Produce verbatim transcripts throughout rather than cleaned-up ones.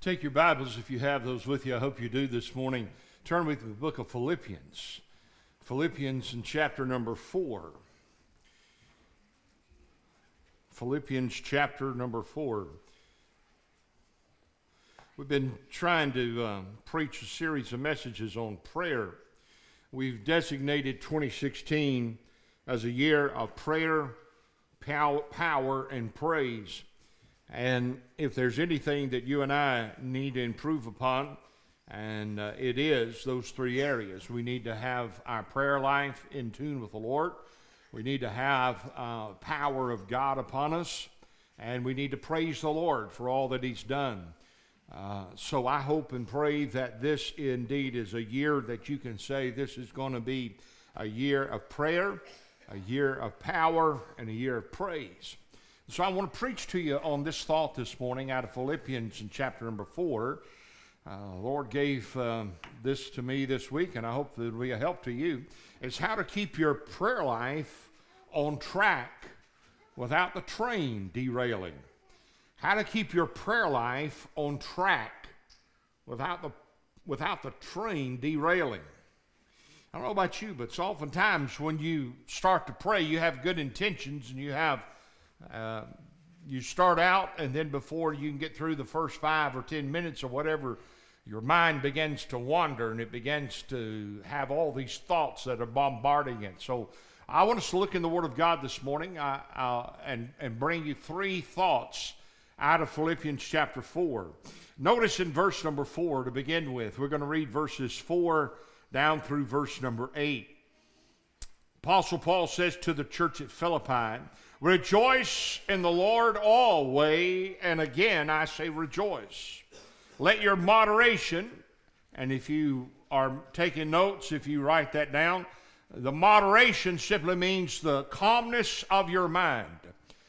Take your Bibles, if you have those with you. I hope you do this morning. Turn with the book of Philippians. Philippians in chapter number four. Philippians chapter number four. We've been trying to uh, preach a series of messages on prayer. We've designated twenty sixteen as a year of prayer, pow- power, and praise. And if there's anything that you and I need to improve upon, and uh, it is those three areas. We need to have our prayer life in tune with the Lord. We need to have uh, power of God upon us. And we need to praise the Lord for all that He's done. Uh, so I hope and pray that this indeed is a year that you can say this is going to be a year of prayer, a year of power, and a year of praise. So I want to preach to you on this thought this morning out of Philippians in chapter number four. Uh, the Lord gave um, this to me this week, and I hope that it will be a help to you. It's how to keep your prayer life on track without the train derailing. How to keep your prayer life on track without the, without the train derailing. I don't know about you, but it's oftentimes when you start to pray, you have good intentions and you have Uh, you start out, and then before you can get through the first five or ten minutes or whatever, your mind begins to wander and it begins to have all these thoughts that are bombarding it. So I want us to look in the Word of God this morning uh, uh, and, and bring you three thoughts out of Philippians chapter four. Notice in verse number four to begin with, we're going to read verses four down through verse number eight. Apostle Paul says to the church at Philippi, "Rejoice in the Lord always," and again I say rejoice. "Let your moderation," and if you are taking notes, if you write that down, the moderation simply means the calmness of your mind.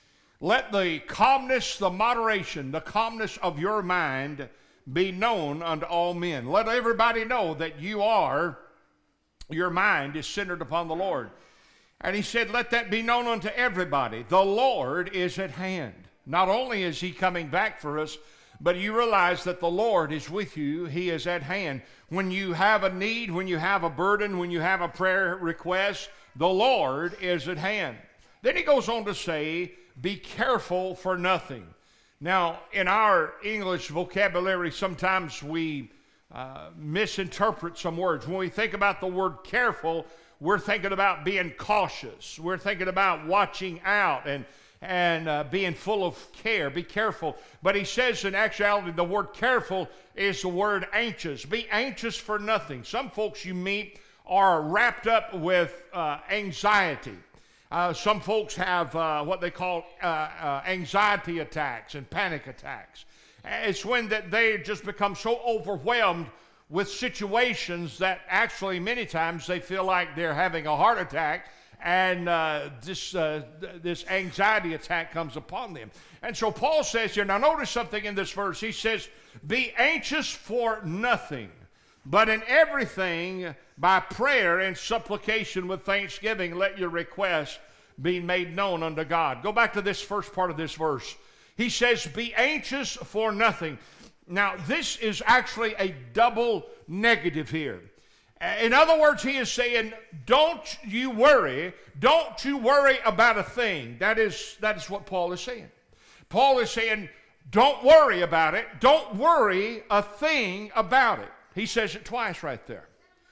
"Let the calmness, the moderation, the calmness of your mind be known unto all men." Let everybody know that you are, your mind is centered upon the Lord. And he said, let that be known unto everybody. The Lord is at hand. Not only is He coming back for us, but you realize that the Lord is with you. He is at hand. When you have a need, when you have a burden, when you have a prayer request, the Lord is at hand. Then he goes on to say, be careful for nothing. Now, in our English vocabulary, sometimes we uh, misinterpret some words. When we think about the word careful, we're thinking about being cautious. We're thinking about watching out and, and uh, being full of care. Be careful. But he says in actuality, the word careful is the word anxious. Be anxious for nothing. Some folks you meet are wrapped up with uh, anxiety. Uh, some folks have uh, what they call uh, uh, anxiety attacks and panic attacks. It's when that they just become so overwhelmed with situations that actually many times they feel like they're having a heart attack, and uh, this uh, th- this anxiety attack comes upon them. And so Paul says here, now notice something in this verse. He says, be anxious for nothing, but in everything by prayer and supplication with thanksgiving, let your requests be made known unto God. Go back to this first part of this verse. He says, be anxious for nothing. Now, this is actually a double negative here. In other words, he is saying, don't you worry. Don't you worry about a thing. That is, that is what Paul is saying. Paul is saying, don't worry about it. Don't worry a thing about it. He says it twice right there.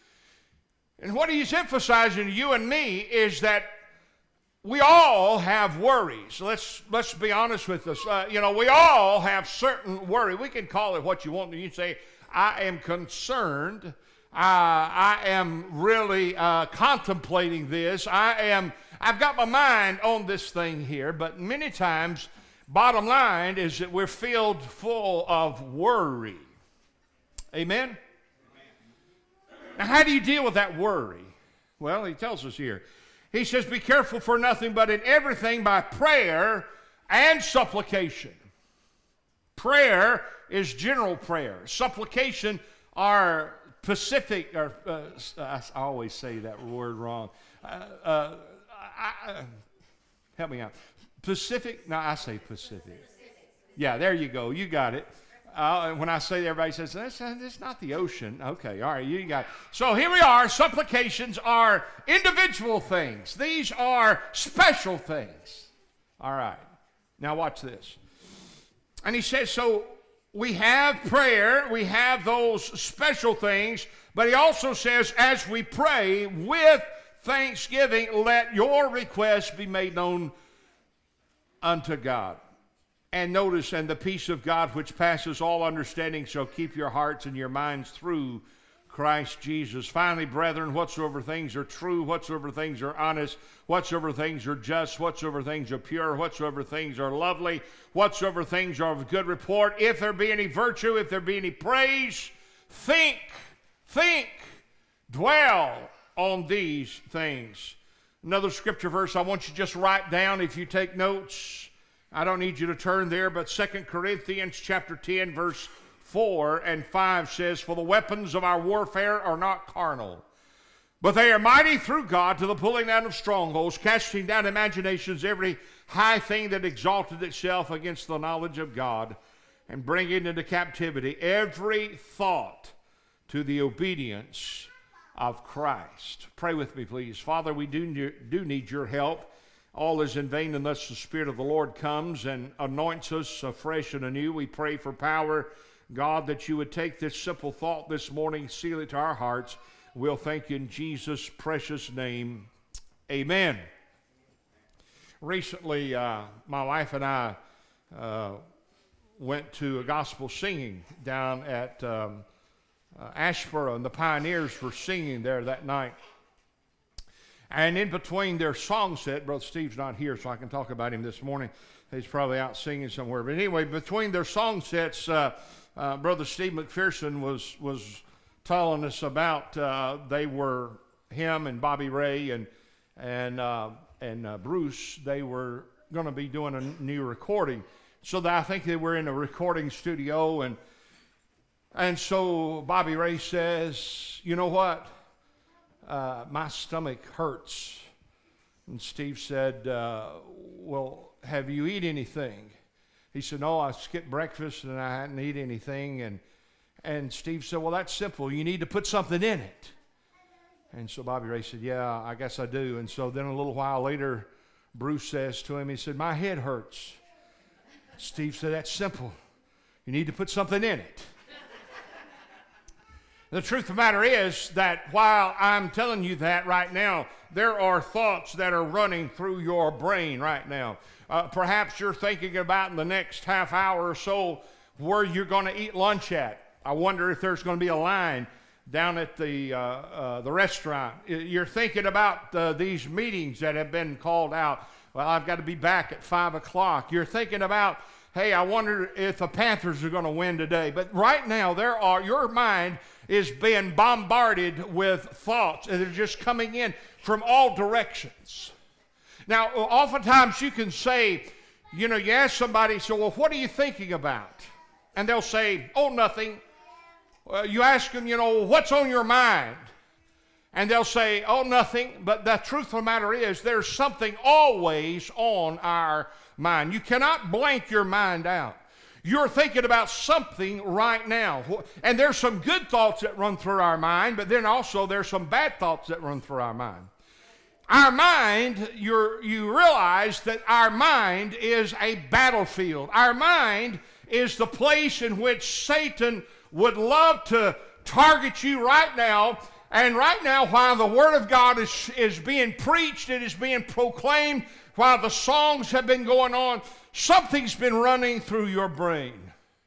And what he's emphasizing to you and me is that we all have worries. Let's let's be honest with us. Uh, you know, we all have certain worry. We can call it what you want. You say, I am concerned. Uh, I am really uh, contemplating this. I am. I've got my mind on this thing here. But many times, bottom line is that we're filled full of worry. Amen? Amen. Now, how do you deal with that worry? Well, he tells us here. He says, be careful for nothing, but in everything by prayer and supplication. Prayer is general prayer. Supplication are specific, or uh, I always say that word wrong. Uh, uh, I, I, help me out. Pacific, no, I say Pacific. Yeah, there you go. You got it. Uh, when I say that, everybody says, that's, that's not the ocean. Okay, all right, you got it. So here we are. Supplications are individual things. These are special things. All right. Now watch this. And he says, so we have prayer. We have those special things. But he also says, as we pray with thanksgiving, let your requests be made known unto God. And notice, and the peace of God which passes all understanding shall keep your hearts and your minds through Christ Jesus. Finally, brethren, whatsoever things are true, whatsoever things are honest, whatsoever things are just, whatsoever things are pure, whatsoever things are lovely, whatsoever things are of good report, if there be any virtue, if there be any praise, think, think, dwell on these things. Another scripture verse I want you to just write down if you take notes. I don't need you to turn there, but Second Corinthians chapter ten, verse four and five says, for the weapons of our warfare are not carnal, but they are mighty through God to the pulling down of strongholds, casting down imaginations, every high thing that exalted itself against the knowledge of God, and bringing into captivity every thought to the obedience of Christ. Pray with me, please. Father, we do, do need your help. All is in vain unless the Spirit of the Lord comes and anoints us afresh and anew. We pray for power, God, that you would take this simple thought this morning, seal it to our hearts. We'll thank you in Jesus' precious name. Amen. Recently, uh, my wife and I uh, went to a gospel singing down at um, uh, Asheboro, and the Pioneers were singing there that night. And in between their song set, Brother Steve's not here, so I can talk about him this morning. He's probably out singing somewhere. But anyway, between their song sets, uh, uh, Brother Steve McPherson was was telling us about uh, they were him and Bobby Ray and and uh, and uh, Bruce. They were going to be doing a new recording, so that I think they were in a recording studio, and and so Bobby Ray says, "You know what? Uh, my stomach hurts." And Steve said, uh, well, have you eat anything? He said, no, I skipped breakfast and I hadn't eaten anything. And, and Steve said, well, that's simple. You need to put something in it. And so Bobby Ray said, yeah, I guess I do. And so then a little while later, Bruce says to him, he said, my head hurts. Steve said, that's simple. You need to put something in it. The truth of the matter is that while I'm telling you that right now, there are thoughts that are running through your brain right now. Uh, perhaps you're thinking about in the next half hour or so where you're going to eat lunch at. I wonder if there's going to be a line down at the uh, uh, the restaurant. You're thinking about uh, these meetings that have been called out. Well, I've got to be back at five o'clock. You're thinking about, hey, I wonder if the Panthers are going to win today. But right now, there are your mind is being bombarded with thoughts, and they're just coming in from all directions. Now, oftentimes you can say, you know, you ask somebody, so, well, what are you thinking about? And they'll say, oh, nothing. Uh, you ask them, you know, what's on your mind? And they'll say, oh, nothing. But the truth of the matter is, there's something always on our mind. You cannot blank your mind out. You're thinking about something right now. And there's some good thoughts that run through our mind, but then also there's some bad thoughts that run through our mind. Our mind, you're, you realize that our mind is a battlefield. Our mind is the place in which Satan would love to target you right now. And right now, while the Word of God is, is being preached, it is being proclaimed, while the songs have been going on, something's been running through your brain.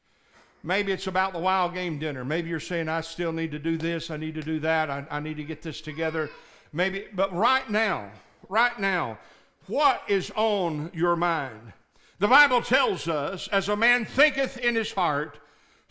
Maybe it's about the Wild Game dinner. Maybe you're saying, I still need to do this, I need to do that, I, I need to get this together. Maybe, but right now, right now, what is on your mind? The Bible tells us, as a man thinketh in his heart,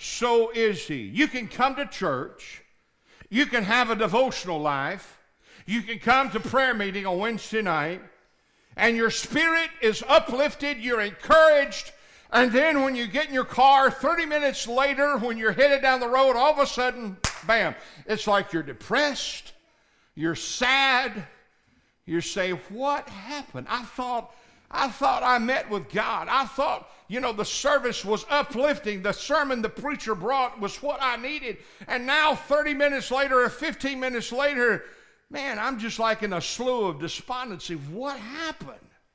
so is he. You can come to church, you can have a devotional life, you can come to prayer meeting on Wednesday night, and your spirit is uplifted, you're encouraged, and then when you get in your car thirty minutes later, when you're headed down the road, all of a sudden, bam, it's like you're depressed, you're sad, you say, what happened? I thought I thought I met with God. I thought, you know, the service was uplifting. The sermon the preacher brought was what I needed. And now thirty minutes later or fifteen minutes later, man, I'm just like in a slough of despondency. What happened?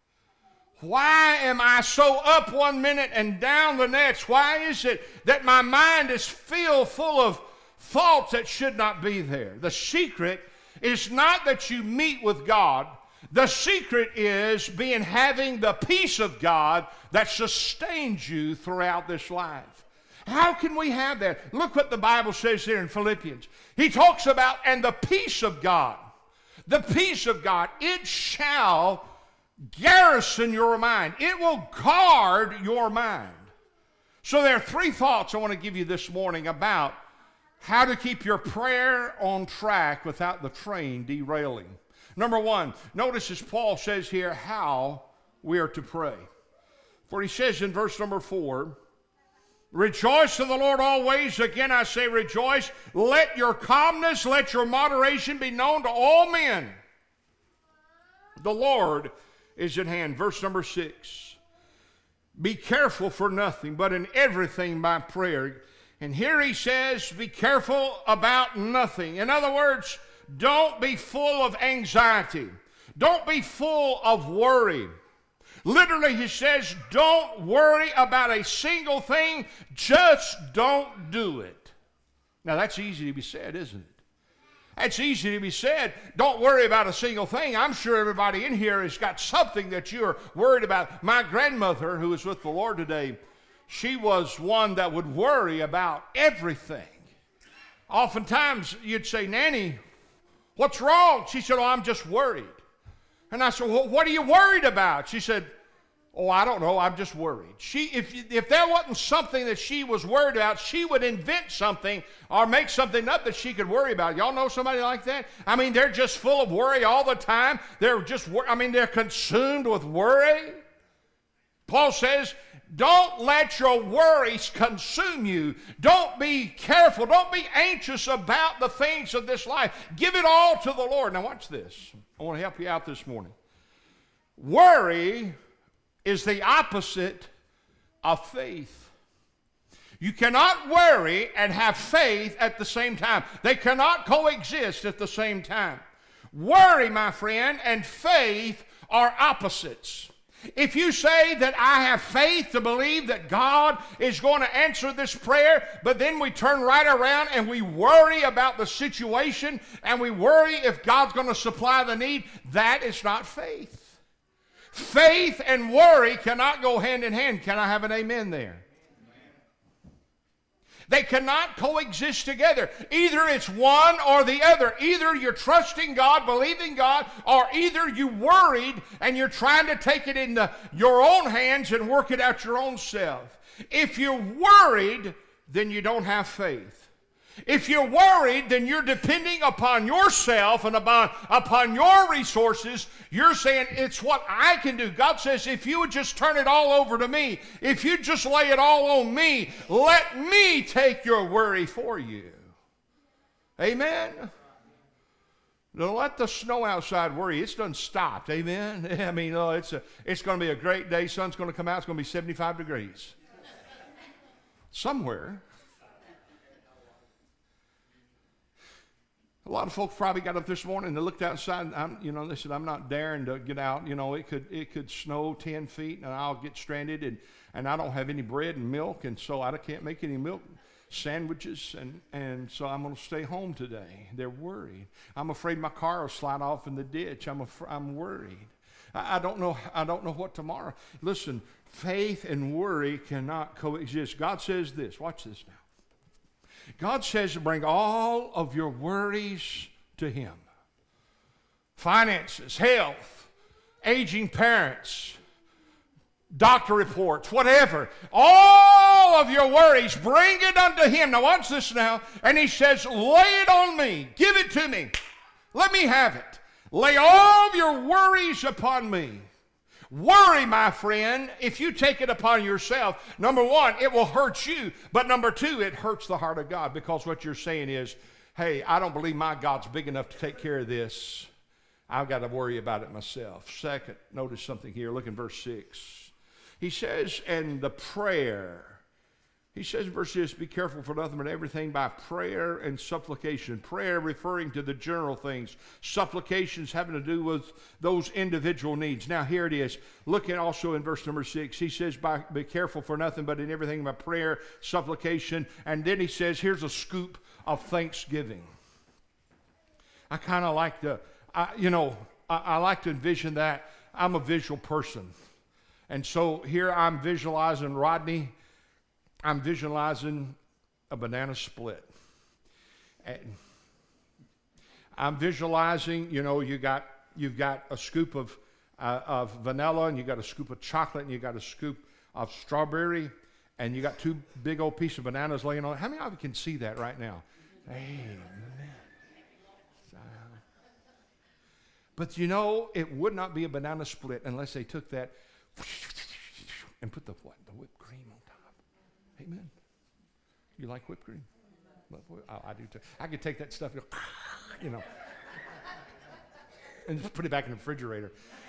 Why am I so up one minute and down the next? Why is it that my mind is filled full of thoughts that should not be there? The secret is not that you meet with God. The secret is being having the peace of God that sustains you throughout this life. How can we have that? Look what the Bible says here in Philippians. He talks about, and the peace of God, the peace of God, it shall garrison your mind. It will guard your mind. So there are three thoughts I want to give you this morning about how to keep your prayer on track without the train derailing. Number one, notice as Paul says here how we are to pray. For he says in verse number four, rejoice in the Lord always. Again I say rejoice. Let your calmness, let your moderation be known to all men. The Lord is at hand. Verse number six, be careful for nothing, but in everything by prayer. And here he says, be careful about nothing. In other words, don't be full of anxiety. Don't be full of worry. Literally, he says, don't worry about a single thing. Just don't do it. Now, that's easy to be said, isn't it? That's easy to be said. Don't worry about a single thing. I'm sure everybody in here has got something that you're worried about. My grandmother, who is with the Lord today, she was one that would worry about everything. Oftentimes, you'd say, Nanny, what's wrong? She said, oh, I'm just worried. And I said, well, what are you worried about? She said, oh, I don't know, I'm just worried. She, if, if there wasn't something that she was worried about, she would invent something or make something up that she could worry about. Y'all know somebody like that? I mean, they're just full of worry all the time. They're just, I mean, they're consumed with worry. Paul says, don't let your worries consume you. Don't be careful. Don't be anxious about the things of this life. Give it all to the Lord. Now watch this. I want to help you out this morning. Worry is the opposite of faith. You cannot worry and have faith at the same time. They cannot coexist at the same time. Worry, my friend, and faith are opposites. If you say that I have faith to believe that God is going to answer this prayer, but then we turn right around and we worry about the situation and we worry if God's going to supply the need, that is not faith. Faith and worry cannot go hand in hand. Can I have an amen there? They cannot coexist together. Either it's one or the other. Either you're trusting God, believing God, or either you worried and you're trying to take it into your own hands and work it out your own self. If you're worried, then you don't have faith. If you're worried, then you're depending upon yourself and upon, upon your resources. You're saying, it's what I can do. God says, if you would just turn it all over to me, if you just lay it all on me, let me take your worry for you. Amen? Don't let the snow outside worry. It's done stopped. Amen? I mean, oh, it's, a, it's going to be a great day. Sun's going to come out. It's going to be seventy-five degrees. Somewhere. A lot of folks probably got up this morning and they looked outside and I'm, you know, they said, I'm not daring to get out. You know, it could it could snow ten feet and I'll get stranded and, and I don't have any bread and milk and so I can't make any milk sandwiches and, and so I'm going to stay home today. They're worried. I'm afraid my car will slide off in the ditch. I'm af- I'm worried. I, I don't know. I don't know what tomorrow. Listen, faith and worry cannot coexist. God says this. Watch this now. God says to bring all of your worries to Him. Finances, health, aging parents, doctor reports, whatever. All of your worries, bring it unto Him. Now watch this now. And He says, lay it on me. Give it to me. Let me have it. Lay all of your worries upon me. Worry, my friend, if you take it upon yourself, number one, it will hurt you. But number two, it hurts the heart of God because what you're saying is, hey, I don't believe my God's big enough to take care of this. I've got to worry about it myself. Second, notice something here. Look in verse six. He says, and the prayer. He says in verse six, be careful for nothing but everything by prayer and supplication. Prayer referring to the general things. Supplications having to do with those individual needs. Now here it is. Look at also in verse number six. He says, by, be careful for nothing but in everything by prayer, supplication. And then he says, here's a scoop of thanksgiving. I kind of like to, I, you know, I, I like to envision that. I'm a visual person. And so here I'm visualizing Rodney. I'm visualizing a banana split. And I'm visualizing, you know, you got, you've got a scoop of, uh, of vanilla, and you got a scoop of chocolate, and you got a scoop of strawberry, and you got two big old pieces of bananas laying on it. How many of you can see that right now? Amen. But you know, it would not be a banana split unless they took that and put the what? The whipped cream on top. Amen. You like whipped cream? I, I do too. I could take that stuff, you know, and just put it back in the refrigerator.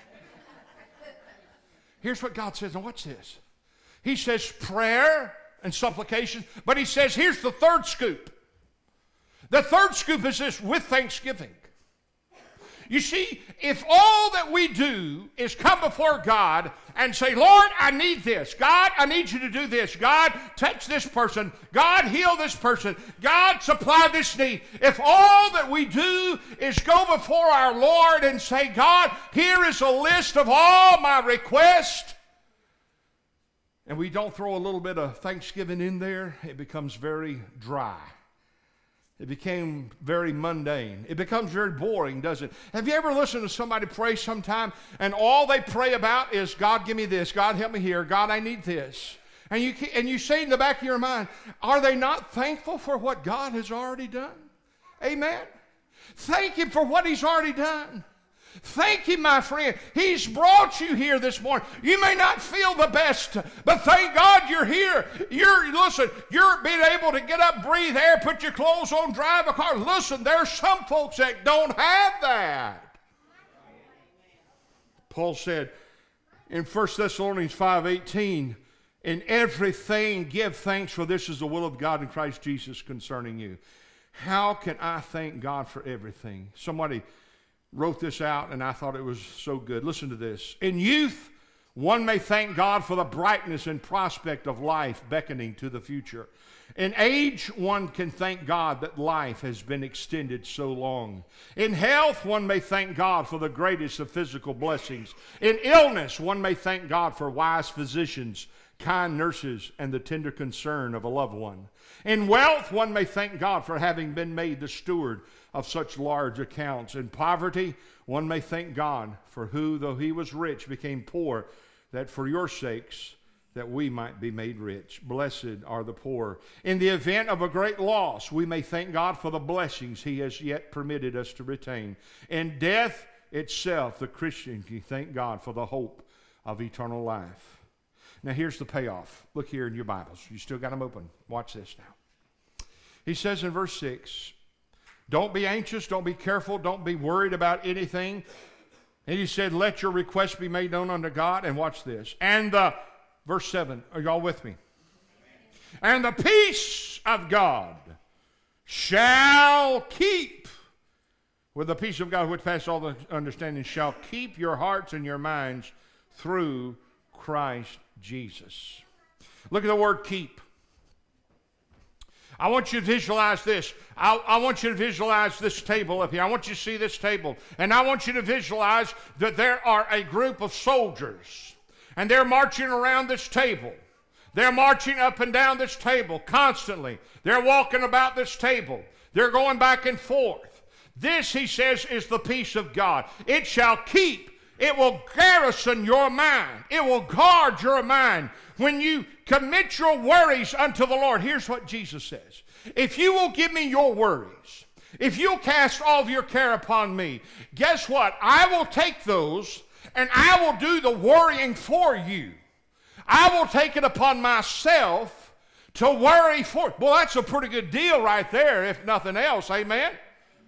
Here's what God says. Now watch this. He says prayer and supplication, but he says here's the third scoop. The third scoop is this: with thanksgiving. You see, if all that we do is come before God and say, Lord, I need this. God, I need you to do this. God, touch this person. God, heal this person. God, supply this need. If all that we do is go before our Lord and say, God, here is a list of all my requests, and we don't throw a little bit of thanksgiving in there, it becomes very dry. It became very mundane. It becomes very boring, doesn't it? Have you ever listened to somebody pray sometime and all they pray about is, God, give me this. God, help me here. God, I need this. And you, and you say in the back of your mind, are they not thankful for what God has already done? Amen. Thank Him for what He's already done. Thank Him, my friend. He's brought you here this morning. You may not feel the best, but thank God you're here. You're, listen, you're being able to get up, breathe air, put your clothes on, drive a car. Listen, there's some folks that don't have that. Paul said in First Thessalonians five eighteen, in everything give thanks, for this is the will of God in Christ Jesus concerning you. How can I thank God for everything? Somebody wrote this out, and I thought it was so good. Listen to this. In youth, one may thank God for the brightness and prospect of life beckoning to the future. In age, one can thank God that life has been extended so long. In health, one may thank God for the greatest of physical blessings. In illness, one may thank God for wise physicians, kind nurses, and the tender concern of a loved one. In wealth, one may thank God for having been made the steward of such large accounts. In poverty, one may thank God for who, though he was rich, became poor, that for your sakes that we might be made rich. Blessed are the poor. In the event of a great loss, we may thank God for the blessings He has yet permitted us to retain. In death itself, the Christian can thank God for the hope of eternal life. Now here's the payoff. Look here in your Bibles. You still got them open. Watch this now. He says in verse six, don't be anxious, don't be careful, don't be worried about anything. And he said, let your requests be made known unto God. And watch this. And the, verse seven, are y'all with me? And the peace of God shall keep, with the peace of God which passes all the understanding, shall keep your hearts and your minds through Christ Jesus. Look at the word keep. I want you to visualize this. I, I want you to visualize this table up here. I want you to see this table. And I want you to visualize that there are a group of soldiers. And they're marching around this table. They're marching up and down this table constantly. They're walking about this table. They're going back and forth. This, he says, is the peace of God. It shall keep. It will garrison your mind. It will guard your mind. When you commit your worries unto the Lord, here's what Jesus says. If you will give me your worries, if you'll cast all of your care upon me, guess what? I will take those and I will do the worrying for you. I will take it upon myself to worry for. Well, that's a pretty good deal right there, if nothing else. Amen?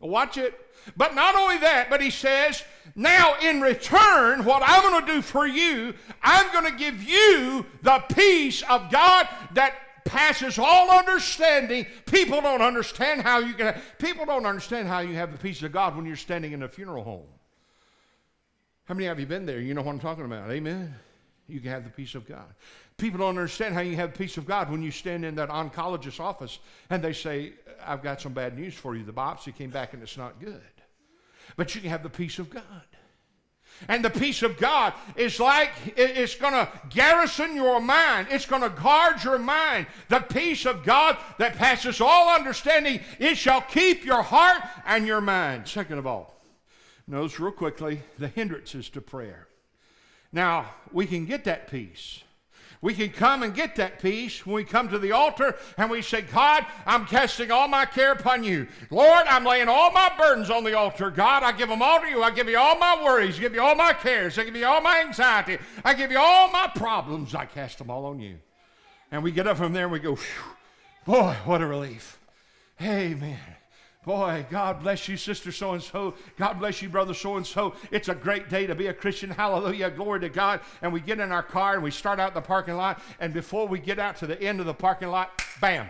Watch it. But not only that, but he says, now in return, what I'm going to do for you, I'm going to give you the peace of God that passes all understanding. People don't understand how you can, people don't understand how you have the peace of God when you're standing in a funeral home. How many of you been there? You know what I'm talking about. Amen. You can have the peace of God. People don't understand how you have the peace of God when you stand in that oncologist's office and they say, I've got some bad news for you. The biopsy came back and it's not good. But you can have the peace of God. And the peace of God is like, it's going to garrison your mind. It's going to guard your mind. The peace of God that passes all understanding, it shall keep your heart and your mind. Second of all, notice real quickly the hindrances to prayer. Now, we can get that peace. We can come and get that peace when we come to the altar and we say, God, I'm casting all my care upon you. Lord, I'm laying all my burdens on the altar. God, I give them all to you. I give you all my worries. I give you all my cares. I give you all my anxiety. I give you all my problems. I cast them all on you. And we get up from there and we go, boy, what a relief. Amen. Boy, God bless you, sister so-and-so. God bless you, brother so-and-so. It's a great day to be a Christian. Hallelujah. Glory to God. And we get in our car and we start out the parking lot. And before we get out to the end of the parking lot, bam,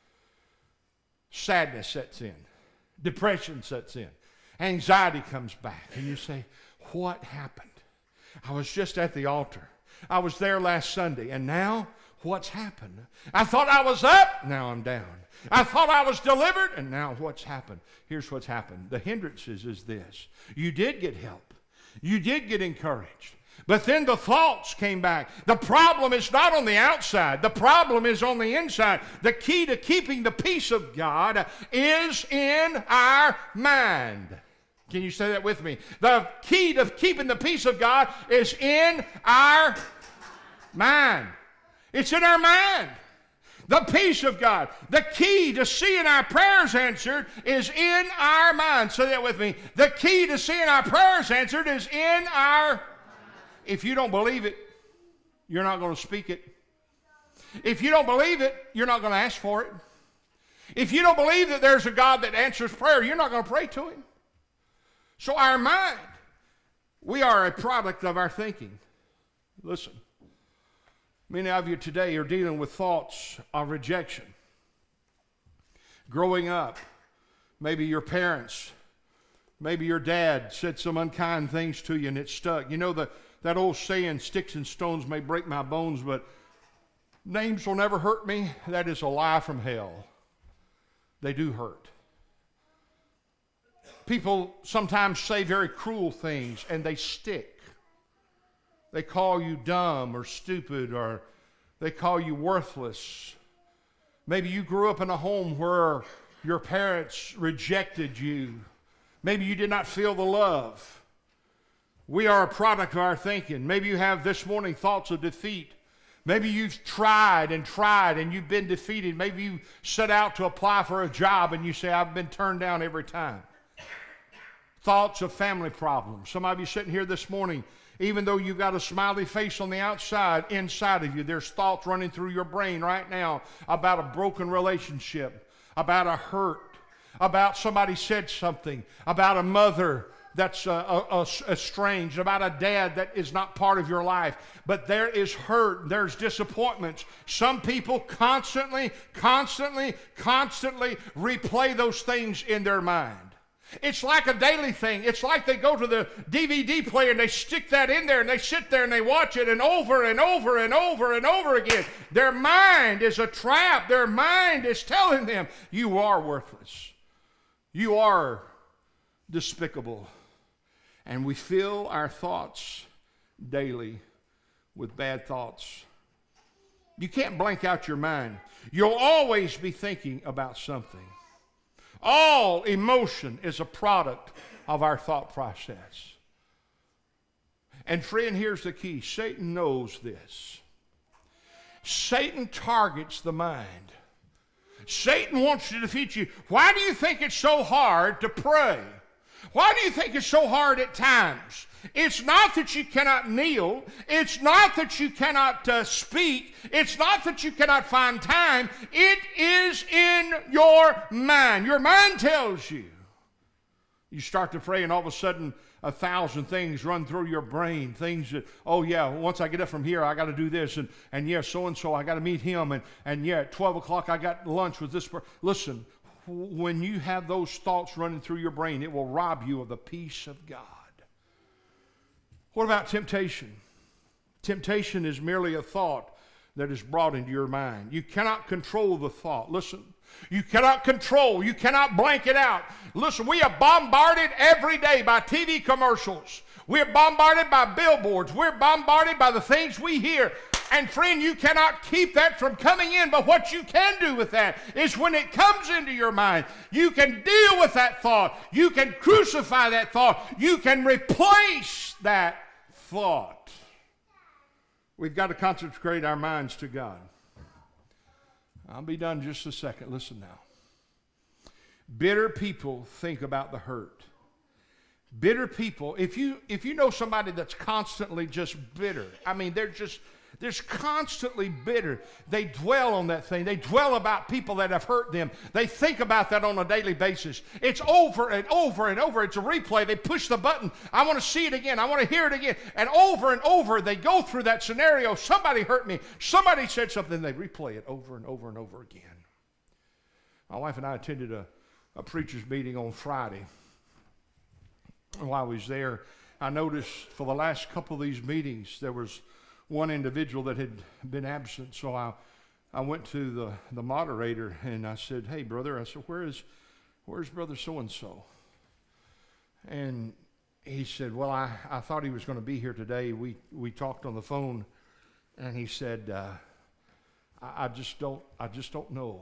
sadness sets in. Depression sets in. Anxiety comes back. And you say, what happened? I was just at the altar. I was there last Sunday. And now, what's happened? I thought I was up. Now I'm down. I thought I was delivered, and now what's happened? Here's what's happened. The hindrances is this. You did get help. You did get encouraged. But then the thoughts came back. The problem is not on the outside. The problem is on the inside. The key to keeping the peace of God is in our mind. Can you say that with me? The key to keeping the peace of God is in our mind. It's in our mind. The peace of God. The key to seeing our prayers answered is in our mind. Say that with me. The key to seeing our prayers answered is in our... If you don't believe it, you're not going to speak it. If you don't believe it, you're not going to ask for it. If you don't believe that there's a God that answers prayer, you're not going to pray to him. So our mind, we are a product of our thinking. Listen. Many of you today are dealing with thoughts of rejection. Growing up, maybe your parents, maybe your dad said some unkind things to you and it stuck. You know the, that old saying, sticks and stones may break my bones, but names will never hurt me? That is a lie from hell. They do hurt. People sometimes say very cruel things and they stick. They call you dumb or stupid, or they call you worthless. Maybe you grew up in a home where your parents rejected you. Maybe you did not feel the love. We are a product of our thinking. Maybe you have this morning thoughts of defeat. Maybe you've tried and tried and you've been defeated. Maybe you set out to apply for a job and you say, I've been turned down every time. Thoughts of family problems. Some of you sitting here this morning, even though you've got a smiley face on the outside, inside of you, there's thoughts running through your brain right now about a broken relationship, about a hurt, about somebody said something, about a mother that's uh, uh, estranged, about a dad that is not part of your life. But there is hurt, there's disappointments. Some people constantly, constantly, constantly replay those things in their mind. It's like a daily thing. It's like they go to the D V D player and they stick that in there and they sit there and they watch it and over and over and over and over again. Their mind is a trap. Their mind is telling them, you are worthless. You are despicable. And we fill our thoughts daily with bad thoughts. You can't blank out your mind. You'll always be thinking about something. All emotion is a product of our thought process. And friend, here's the key. Satan knows this. Satan targets the mind. Satan wants to defeat you. Why do you think it's so hard to pray? Why do you think it's so hard at times? It's not that you cannot kneel. It's not that you cannot uh, speak. It's not that you cannot find time. It is in your mind. Your mind tells you You start to pray, and all of a sudden, a thousand things run through your brain. Things that, oh yeah, once I get up from here, I got to do this, and and yeah, so and so, I got to meet him, and and yeah, at twelve o'clock, I got lunch with this person. Listen, when you have those thoughts running through your brain, it will rob you of the peace of God. What about temptation? Temptation is merely a thought that is brought into your mind. You cannot control the thought. Listen. You cannot control. You cannot blank it out. Listen, we are bombarded every day by T V commercials. We're bombarded by billboards. We're bombarded by the things we hear. And friend, you cannot keep that from coming in. But what you can do with that is when it comes into your mind, you can deal with that thought. You can crucify that thought. You can replace that thought. We've got to consecrate our minds to God. I'll be done just a second. Listen now. Bitter people think about the hurt. Bitter people, if you if you know somebody that's constantly just bitter, I mean, they're just they're constantly bitter. They dwell on that thing. They dwell about people that have hurt them. They think about that on a daily basis. It's over and over and over. It's a replay. They push the button. I want to see it again. I want to hear it again. And over and over, they go through that scenario. Somebody hurt me. Somebody said something. They replay it over and over and over again. My wife and I attended a, a preacher's meeting on Friday. And while I was there, I noticed for the last couple of these meetings, there was one individual that had been absent. So I, I went to the, the moderator and I said, hey, brother, I said, where is, where's brother so-and-so? And he said, well, I, I thought he was going to be here today. We, we talked on the phone, and he said, uh, I, I just don't, I just don't know.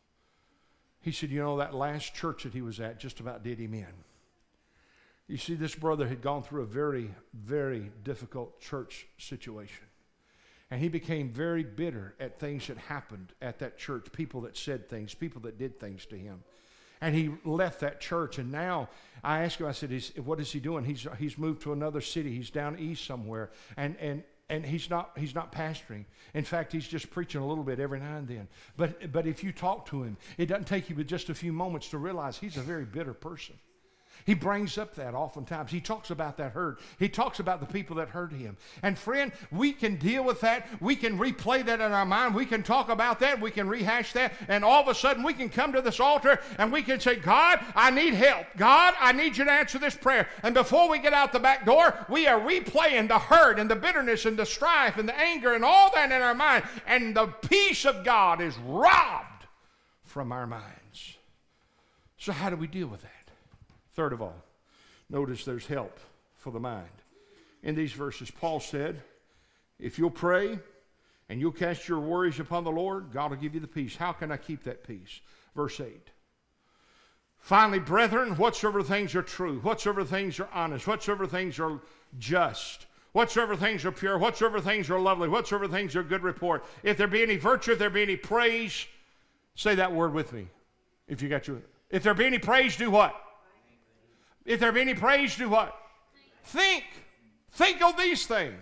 He said, you know, that last church that he was at just about did him in. You see, this brother had gone through a very, very difficult church situation. And he became very bitter at things that happened at that church, people that said things, people that did things to him. And he left that church, and now I asked him, I said, is, what is he doing? He's he's moved to another city. He's down east somewhere, and and and he's not he's not pastoring. In fact, he's just preaching a little bit every now and then. But but if you talk to him, it doesn't take you but just a few moments to realize he's a very bitter person. He brings up that oftentimes. He talks about that hurt. He talks about the people that hurt him. And friend, we can deal with that. We can replay that in our mind. We can talk about that. We can rehash that. And all of a sudden, we can come to this altar and we can say, God, I need help. God, I need you to answer this prayer. And before we get out the back door, we are replaying the hurt and the bitterness and the strife and the anger and all that in our mind. And the peace of God is robbed from our minds. So how do we deal with that? Third of all, notice there's help for the mind. In these verses, Paul said, if you'll pray and you'll cast your worries upon the Lord, God will give you the peace. How can I keep that peace? Verse eight. Finally, brethren, whatsoever things are true, whatsoever things are honest, whatsoever things are just, whatsoever things are pure, whatsoever things are lovely, whatsoever things are good report, if there be any virtue, if there be any praise, say that word with me. If you got your, if there be any praise, do what? If there be any praise, do what? Think. Think of these things.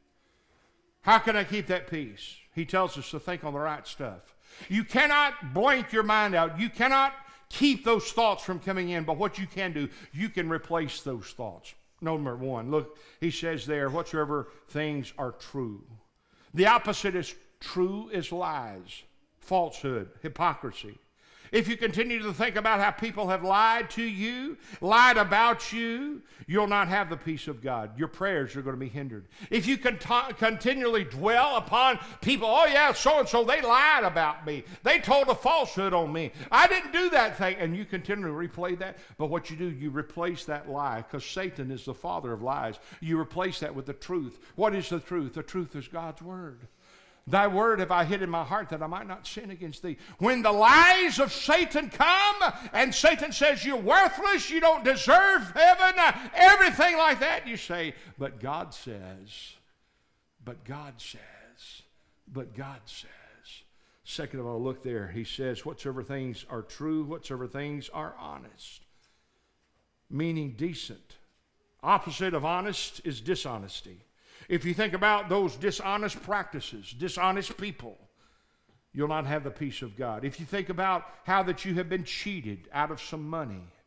How can I keep that peace? He tells us to think on the right stuff. You cannot blank your mind out. You cannot keep those thoughts from coming in. But what you can do, you can replace those thoughts. Number one, look, he says there, whatsoever things are true. The opposite is true is lies, falsehood, hypocrisy. If you continue to think about how people have lied to you, lied about you, you'll not have the peace of God. Your prayers are going to be hindered. If you cont- continually dwell upon people, oh yeah, so-and-so, they lied about me. They told a falsehood on me. I didn't do that thing. And you continually replay that. But what you do, you replace that lie, because Satan is the father of lies. You replace that with the truth. What is the truth? The truth is God's word. Thy word have I hid in my heart that I might not sin against thee. When the lies of Satan come and Satan says you're worthless, you don't deserve heaven, everything like that, you say, but God says, but God says, but God says. Second of all, look there. He says, whatsoever things are true, whatsoever things are honest, meaning decent. Opposite of honest is dishonesty. If you think about those dishonest practices, dishonest people, you'll not have the peace of God. If you think about how that you have been cheated out of some money,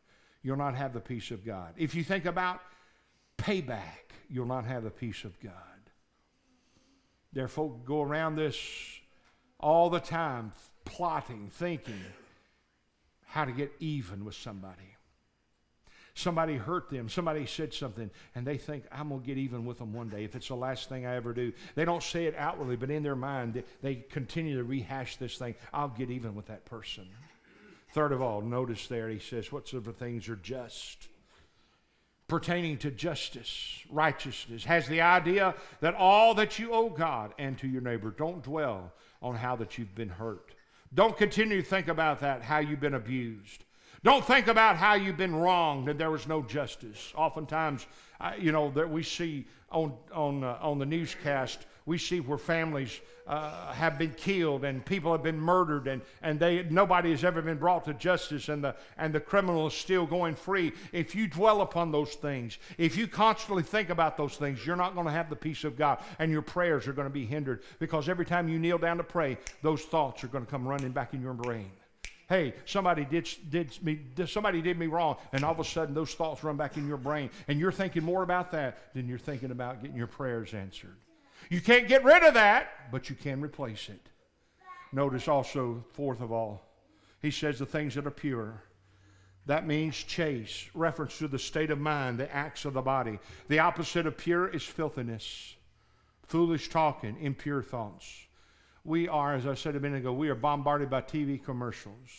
you'll not have the peace of God. If you think about payback, you'll not have the peace of God. There are folk go around this all the time, plotting, thinking how to get even with somebody. Somebody hurt them. Somebody said something, and they think, I'm going to get even with them one day if it's the last thing I ever do. They don't say it outwardly, but in their mind, they, they continue to rehash this thing. I'll get even with that person. Third of all, notice there, he says, whatsoever things are just, pertaining to justice, righteousness, has the idea that all that you owe God and to your neighbor. Don't dwell on how that you've been hurt. Don't continue to think about that, how you've been abused. Don't think about how you've been wronged and there was no justice. Oftentimes, uh, you know, that we see on on uh, on the newscast, we see where families uh, have been killed and people have been murdered, and and they nobody has ever been brought to justice, and the and the criminal is still going free. If you dwell upon those things, if you constantly think about those things, you're not going to have the peace of God, and your prayers are going to be hindered, because every time you kneel down to pray, those thoughts are going to come running back in your brain. Hey, somebody did, did me, somebody did me wrong, and all of a sudden those thoughts run back in your brain, and you're thinking more about that than you're thinking about getting your prayers answered. You can't get rid of that, but you can replace it. Notice also, fourth of all, he says the things that are pure. That means chaste, reference to the state of mind, the acts of the body. The opposite of pure is filthiness, foolish talking, impure thoughts. We are, as I said a minute ago, we are bombarded by T V commercials.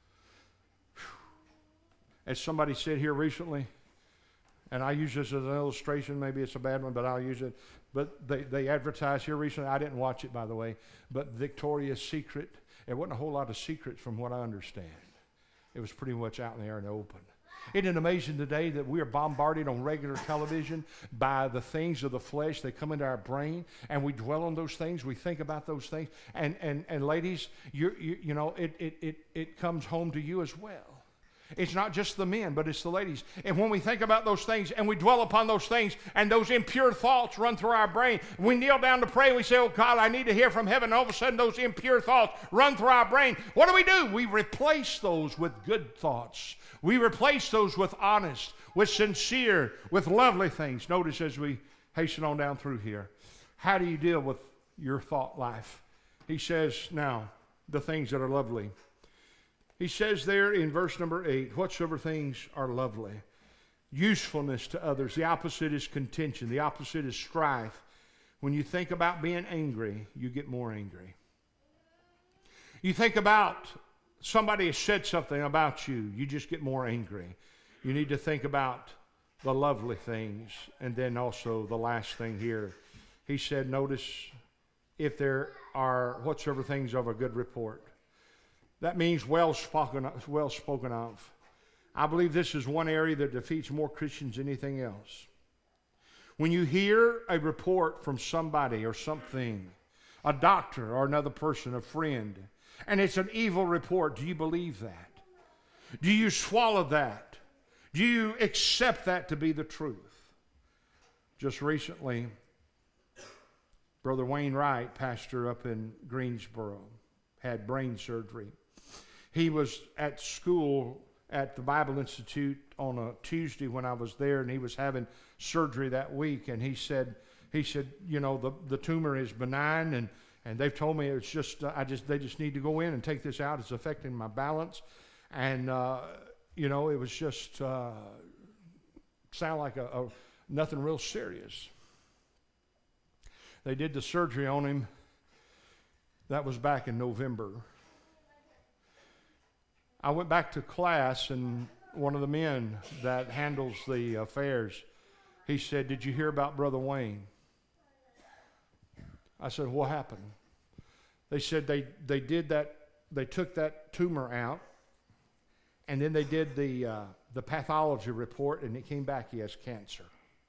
As somebody said here recently, and I use this as an illustration, maybe it's a bad one, but I'll use it. But they, they advertised here recently, I didn't watch it, by the way, but Victoria's Secret. It wasn't a whole lot of secrets from what I understand. It was pretty much out in there in the open. Isn't it amazing today that we are bombarded on regular television by the things of the flesh? They come into our brain, and we dwell on those things. We think about those things. And and and ladies, you you, you know, it, it it it comes home to you as well. It's not just the men, but it's the ladies. And when we think about those things and we dwell upon those things and those impure thoughts run through our brain, we kneel down to pray and we say, oh God, I need to hear from heaven. And all of a sudden those impure thoughts run through our brain. What do we do? We replace those with good thoughts. We replace those with honest, with sincere, with lovely things. Notice as we hasten on down through here, how do you deal with your thought life? He says now, the things that are lovely. He says there in verse number eight, whatsoever things are lovely, usefulness to others. The opposite is contention. The opposite is strife. When you think about being angry, you get more angry. You think about somebody has said something about you, you just get more angry. You need to think about the lovely things. And then also the last thing here. He said, notice if there are whatsoever things of a good report. That means well spoken, well spoken of. I believe this is one area that defeats more Christians than anything else. When you hear a report from somebody or something, a doctor or another person, a friend, and it's an evil report, do you believe that? Do you swallow that? Do you accept that to be the truth? Just recently, Brother Wayne Wright, pastor up in Greensboro, had brain surgery. He was at school at the Bible Institute on a Tuesday when I was there, and he was having surgery that week. And he said, he said, you know, the, the tumor is benign, and, and they've told me it's just, uh, I just, they just need to go in and take this out. It's affecting my balance, and uh, you know, it was just uh, sound like a, a nothing real serious. They did the surgery on him. That was back in November. I went back to class, and one of the men that handles the affairs, he said, did you hear about Brother Wayne? I said, what happened? They said they, they did that, they took that tumor out, and then they did the, uh, the pathology report, and it came back he has cancer.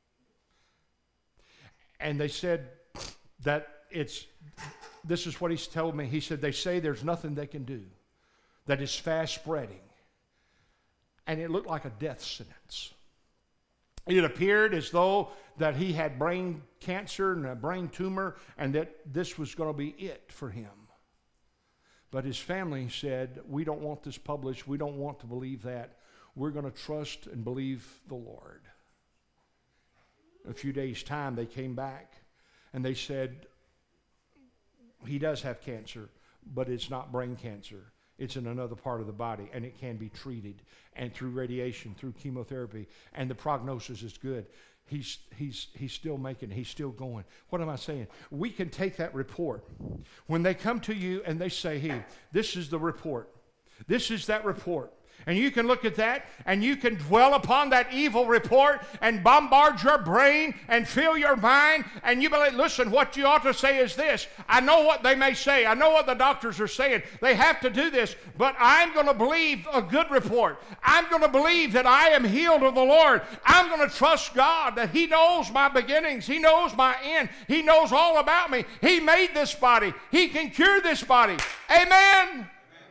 And they said that it's, this is what he's told me. He said, they say there's nothing they can do, that is fast spreading. And it looked like a death sentence. It appeared as though that he had brain cancer and a brain tumor, and that this was going to be it for him. But his family said, we don't want this published. We don't want to believe that. we're going to trust and believe the Lord. In a few days' time, they came back and they said, he does have cancer, but it's not brain cancer. It's in another part of the body, and it can be treated, and through radiation, through chemotherapy, and the prognosis is good. He's, he's, he's still making, he's still going. What am I saying? We can take that report. When they come to you and they say, hey, this is the report. This is that report. And you can look at that and you can dwell upon that evil report and bombard your brain and fill your mind. And you believe, listen, what you ought to say is this. I know what they may say. I know what the doctors are saying. They have to do this. But I'm going to believe a good report. I'm going to believe that I am healed of the Lord. I'm going to trust God that He knows my beginnings. He knows my end. He knows all about me. He made this body. He can cure this body. Amen.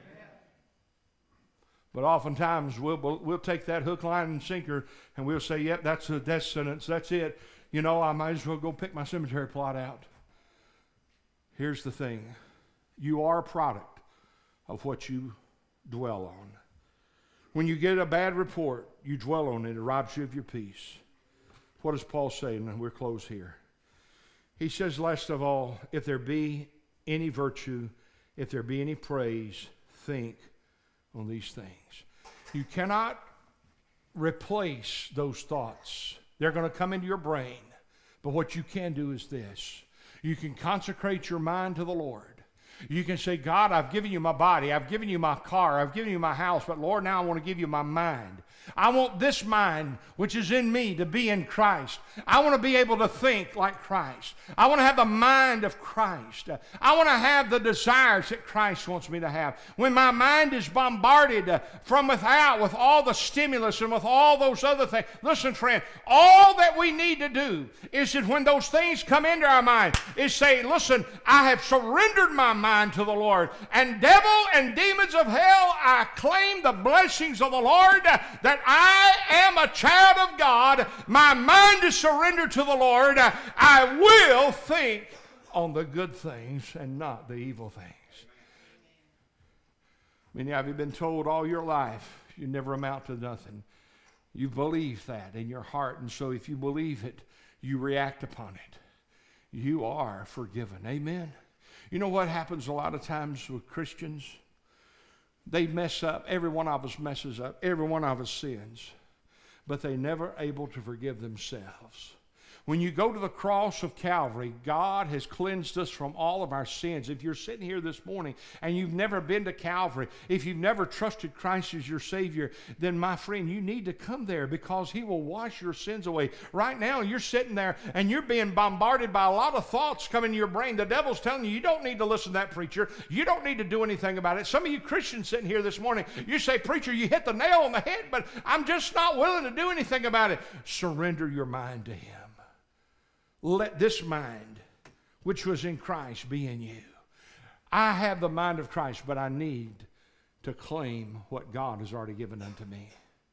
But oftentimes we'll, we'll take that hook, line, and sinker and we'll say, yep, that's a death sentence. That's it. You know, I might as well go pick my cemetery plot out. Here's the thing. You are a product of what you dwell on. When you get a bad report, you dwell on it. It robs you of your peace. What does Paul say? And we're close here. He says, last of all, if there be any virtue, if there be any praise, think on these things. You cannot replace those thoughts. They're going to come into your brain. But what you can do is this. You can consecrate your mind to the Lord. You can say, God, I've given you my body. I've given you my car. I've given you my house. But Lord, now I want to give you my mind. I want this mind which is in me to be in Christ. I want to be able to think like Christ. I want to have the mind of Christ. I want to have the desires that Christ wants me to have. When my mind is bombarded from without with all the stimulus and with all those other things. Listen, friend, all that we need to do is that when those things come into our mind is say, listen, I have surrendered my mind to the Lord. And devil and demons of hell, I claim the blessings of the Lord that I am a child of God. My mind is surrendered to the Lord. I will think on the good things and not the evil things. Many of you have been told all your life you never amount to nothing. You believe that in your heart, and so if you believe it, you react upon it. You are forgiven. Amen. You know what happens a lot of times with Christians? They mess up. Every one of us messes up. Every one of us sins. But they're never able to forgive themselves. When you go to the cross of Calvary, God has cleansed us from all of our sins. If you're sitting here this morning and you've never been to Calvary, if you've never trusted Christ as your Savior, then my friend, you need to come there because He will wash your sins away. Right now, you're sitting there and you're being bombarded by a lot of thoughts coming to your brain. The devil's telling you, you don't need to listen to that preacher. You don't need to do anything about it. Some of you Christians sitting here this morning, you say, preacher, you hit the nail on the head, but I'm just not willing to do anything about it. Surrender your mind to Him. Let this mind, which was in Christ, be in you. I have the mind of Christ, but I need to claim what God has already given unto me.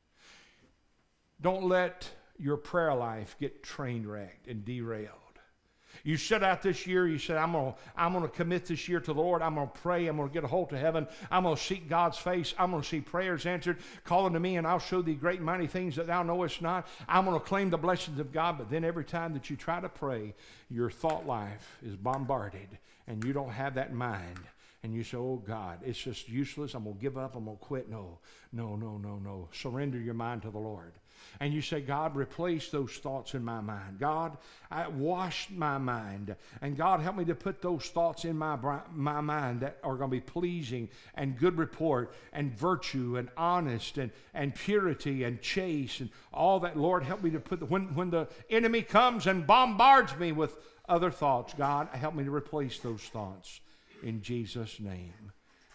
Don't let your prayer life get train wrecked and derailed. You set out this year, you said, I'm going to I'm going to commit this year to the Lord. I'm going to pray. I'm going to get a hold to heaven. I'm going to seek God's face. I'm going to see prayers answered. Call unto me, and I'll show thee great and mighty things that thou knowest not. I'm going to claim the blessings of God. But then every time that you try to pray, your thought life is bombarded, and you don't have that mind. And you say, oh, God, it's just useless. I'm going to give up. I'm going to quit. No, no, no, no, no. Surrender your mind to the Lord. And you say, God, replace those thoughts in my mind. God, I wash my mind. And God, help me to put those thoughts in my, my mind that are going to be pleasing and good report and virtue and honest and, and purity and chaste and all that. Lord, help me to put, the, when, when the enemy comes and bombards me with other thoughts, God, help me to replace those thoughts in Jesus' name.